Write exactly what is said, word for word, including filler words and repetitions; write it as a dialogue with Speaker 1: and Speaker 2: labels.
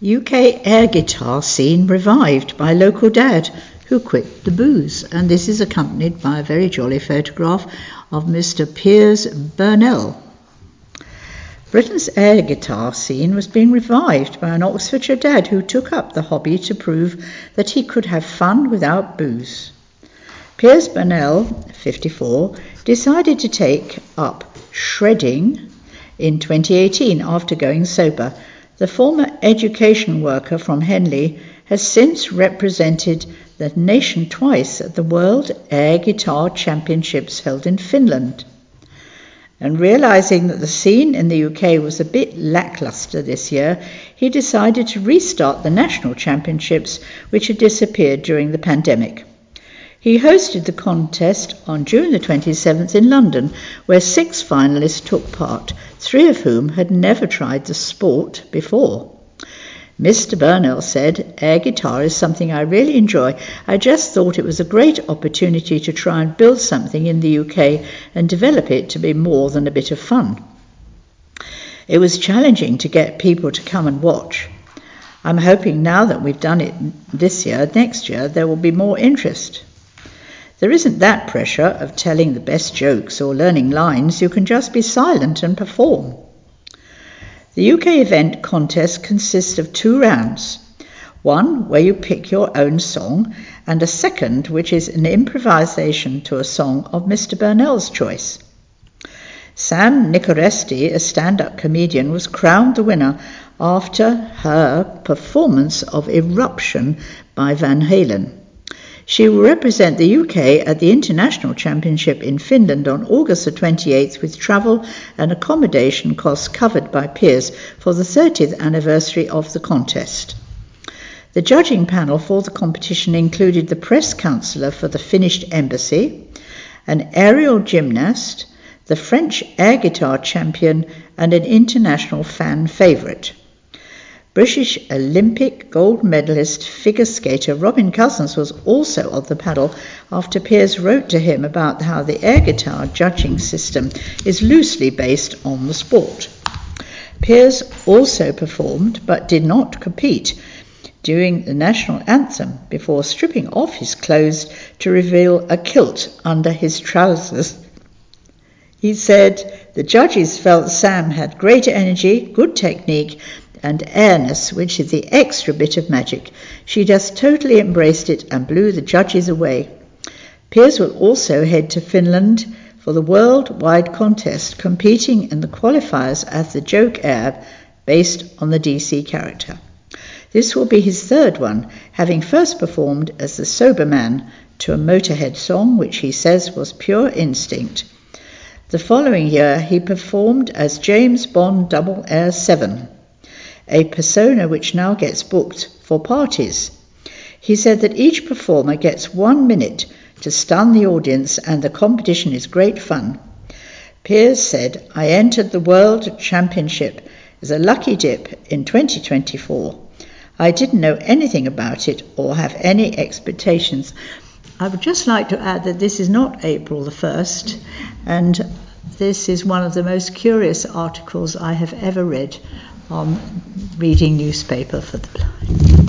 Speaker 1: U K air guitar scene revived by local dad who quit the booze. And this is accompanied by a very jolly photograph of Mister Piers Burnell. Britain's air guitar scene was being revived by an Oxfordshire dad who took up the hobby to prove that he could have fun without booze. Piers Burnell, fifty-four, decided to take up shredding in twenty eighteen after going sober. The former education worker from Henley has since represented the nation twice at the World Air Guitar Championships held in Finland. And realizing that the scene in the U K was a bit lackluster this year, he decided to restart the national championships, which had disappeared during the pandemic. He hosted the contest on June the twenty-seventh in London, where six finalists took part, three of whom had never tried the sport before. Mister Burnell said, "Air guitar is something I really enjoy. I just thought it was a great opportunity to try and build something in the U K and develop it to be more than a bit of fun. It was challenging to get people to come and watch. I'm hoping now that we've done it this year, next year there will be more interest. There isn't that pressure of telling the best jokes or learning lines. You can just be silent and perform." The U K event contest consists of two rounds. One where you pick your own song, and a second which is an improvisation to a song of Mister Burnell's choice. Sam Nicoresti, a stand-up comedian, was crowned the winner after her performance of Eruption by Van Halen. She will represent the U K at the International Championship in Finland on August the twenty-eighth, with travel and accommodation costs covered by Piers for the thirtieth anniversary of the contest. The judging panel for the competition included the press counsellor for the Finnish embassy, an aerial gymnast, the French air guitar champion, and an international fan favourite. British Olympic gold medalist figure skater Robin Cousins was also on the panel after Piers wrote to him about how the air guitar judging system is loosely based on the sport. Piers also performed but did not compete during the national anthem before stripping off his clothes to reveal a kilt under his trousers. He said, "The judges felt Sam had great energy, good technique, and airness, which is the extra bit of magic. She just totally embraced it and blew the judges away." Piers will also head to Finland for the worldwide contest, competing in the qualifiers as the Joke Air, based on the D C character. This will be his third one, having first performed as the Sober Man to a Motorhead song, which he says was pure instinct. The following year he performed as James Bond Double Air seven, a persona which now gets booked for parties. He said that each performer gets one minute to stun the audience and the competition is great fun. Piers said, "I entered the World Championship as a lucky dip in twenty twenty-four. I didn't know anything about it or have any expectations." I would just like to add that this is not April the first, and this is one of the most curious articles I have ever read on reading newspaper for the blind.